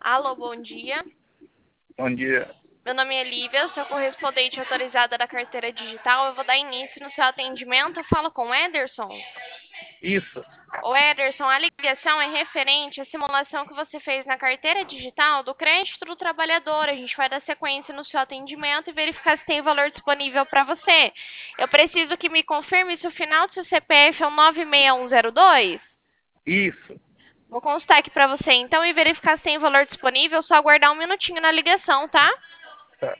Alô, bom dia. Bom dia. Meu nome é Lívia, eu sou correspondente autorizada da carteira digital. Eu vou dar início no seu atendimento. Eu falo com o Ederson. Isso. O Ederson, a ligação é referente à simulação que você fez na carteira digital do crédito do trabalhador. A gente vai dar sequência no seu atendimento e verificar se tem valor disponível para você. Eu preciso que me confirme se o final do seu CPF é o 96102. Isso. Vou constar aqui para você então e verificar se tem valor disponível. Só aguardar um minutinho na ligação, tá? Tá.